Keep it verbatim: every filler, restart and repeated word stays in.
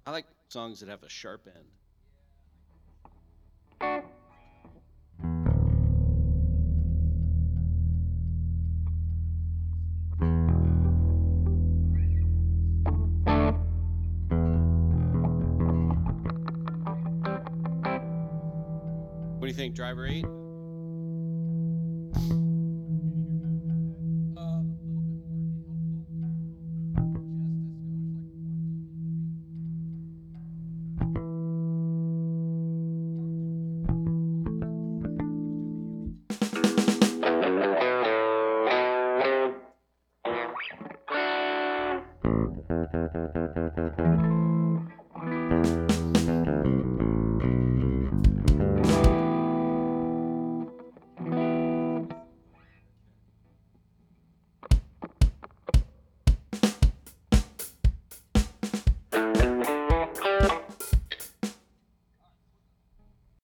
I like songs that have a sharp end. What do you think, Driver Eight?